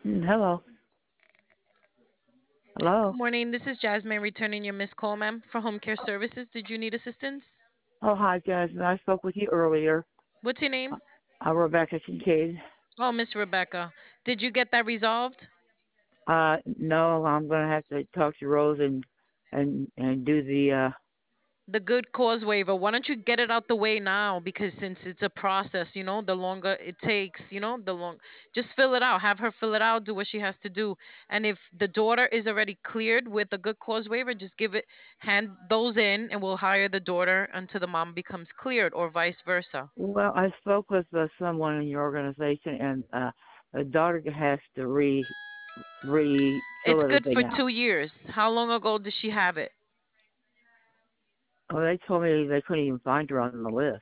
Hello. Good Hello. morning. This is Jasmine returning your missed call, ma'am, for home care services. Did you need assistance? Oh, hi, Jasmine. I spoke with you earlier. What's your name? Rebecca Kincaid. Oh, Miss Rebecca. Did you get that resolved? No, I'm gonna have to talk to Rose and do the. The good cause waiver. Why don't you get it out the way now? Because since it's a process, the longer it takes, the long. Just fill it out. Have her fill it out. Do what she has to do. And if the daughter is already cleared with a good cause waiver, just hand those in, and we'll hire the daughter until the mom becomes cleared, or vice versa. Well, I spoke with someone in your organization, and the daughter has to fill It's good everything for out. 2 years. How long ago did she have it? Well, they told me they couldn't even find her on the list.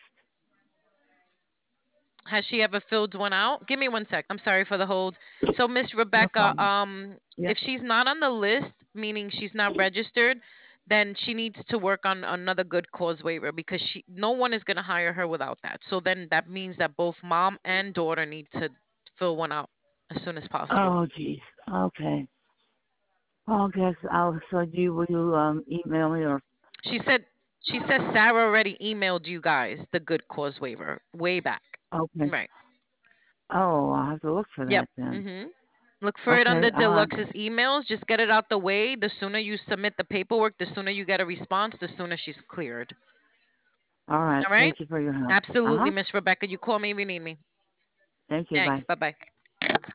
Has she ever filled one out? Give me one sec. I'm sorry for the hold. So, Miss No Rebecca, problem. Yeah. if she's not on the list, meaning she's not registered, then she needs to work on another good cause waiver, because no one is going to hire her without that. So then that means that both mom and daughter need to fill one out as soon as possible. Oh, geez. Okay. Well, I guess I'll send you. Will you email me or? She said she says Sarah already emailed you guys the good cause waiver way back. Okay. Right. Oh, I'll have to look for Yep. that then. Look for it Okay. under Deluxe's emails. Just get it out the way. The sooner you submit the paperwork, the sooner you get a response, the sooner she's cleared. All right. All right? Thank you for your help. Uh Absolutely, huh. Miss Rebecca. You call me if you need me. Thank you. Thanks. Bye. Bye bye.